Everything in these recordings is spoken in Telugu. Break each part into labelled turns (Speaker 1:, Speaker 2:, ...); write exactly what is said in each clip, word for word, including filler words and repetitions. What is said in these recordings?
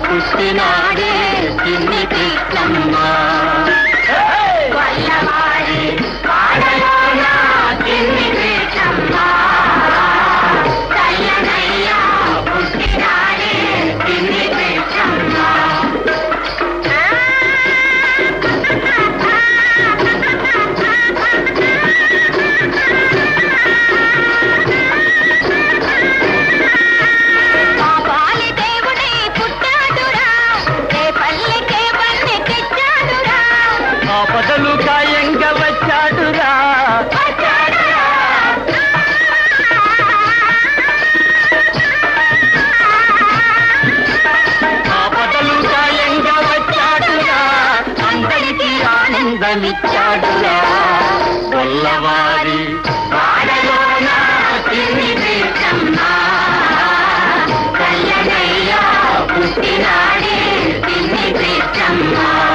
Speaker 1: పుట్టినాడే చిన్ని కృష్ణమ్మ వల్లవారి పాడలోన చిన్ని కృష్ణమ్మ కయ్యనయ్య పుట్టినాడే చిన్ని కృష్ణమ్మ ఆపదలు గాయంగా వచ్చాడురా ఆపదలు గాయంగా వచ్చాడురా అందరికీ ఆనందమిచ్చాడురా వల్లవారి పాడలోన చిన్ని కృష్ణమ్మ కయ్యనయ్య పుట్టినాడే చిన్ని కృష్ణమ్మ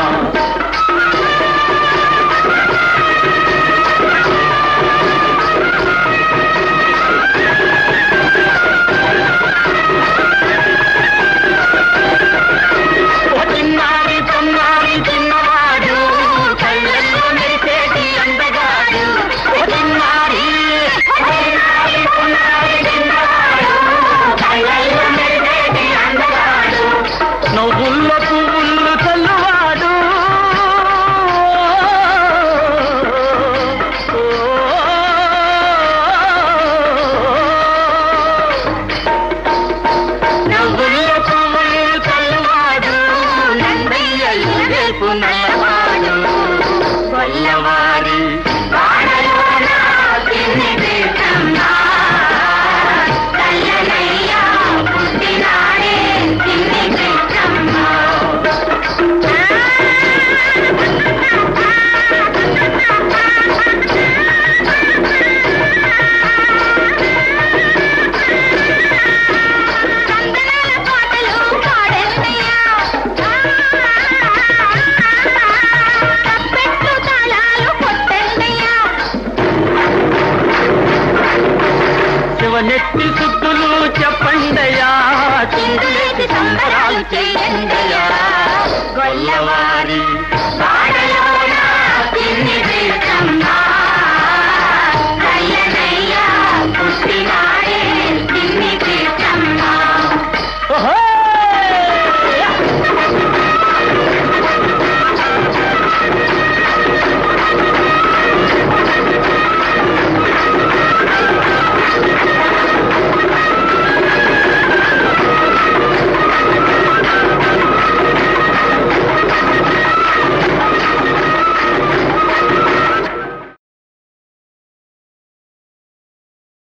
Speaker 1: నవ్వుల్ల పువ్వులు చల్లువాడు నవ్వుల్ల పువ్వులు చల్లువాడు నందయ్య రేపు నల్లవాడు వల్లవారి పాడలోన చిన్ని కృష్ణమ్మ కయ్యనయ్య పుట్టినాడే చిన్ని కృష్ణమ్మ చందనాల పాటలు పాడేస్తయ్య తప్పెట్లు తాళాలు కొట్టేస్తయ్య శివనెత్తి సుత్తులు చెప్పండయ్యా చిందులేసి సంబరాలు చెయ్య